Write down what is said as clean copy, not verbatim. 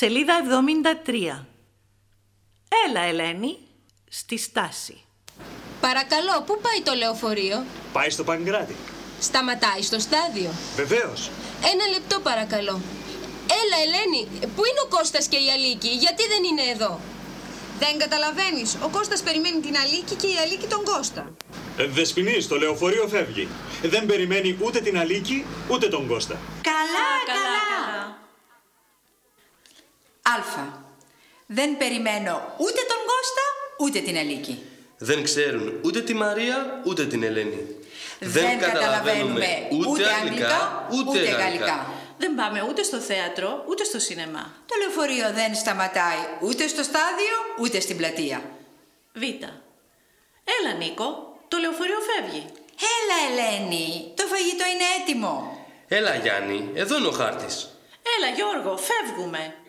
Σελίδα 73. Έλα, Ελένη, στη στάση. Παρακαλώ, πού πάει το λεωφορείο? Πάει στο Παγκράτη. Σταματάει στο στάδιο? Βεβαίως. Ένα λεπτό παρακαλώ. Έλα, Ελένη, πού είναι ο Κώστας και η Αλίκη? Γιατί δεν είναι εδώ? Δεν καταλαβαίνεις. Ο Κώστας περιμένει την Αλίκη και η Αλίκη τον Κώστα. Δεσποινής, το λεωφορείο φεύγει. Δεν περιμένει ούτε την Αλίκη, ούτε τον Κώστα. Καλά. Α. Δεν περιμένω ούτε τον Κώστα, ούτε την Αλίκη. Δεν ξέρουν ούτε τη Μαρία, ούτε την Ελένη. Δεν καταλαβαίνουμε ούτε αγγλικά, ούτε γαλλικά. Δεν πάμε ούτε στο θέατρο, ούτε στο σινεμά. Το λεωφορείο δεν σταματάει ούτε στο στάδιο, ούτε στην πλατεία. Β. Έλα, Νίκο, το λεωφορείο φεύγει. Έλα, Ελένη, το φαγητό είναι έτοιμο. Έλα, Γιάννη, εδώ είναι ο χάρτης. Έλα, Γιώργο, φεύγουμε.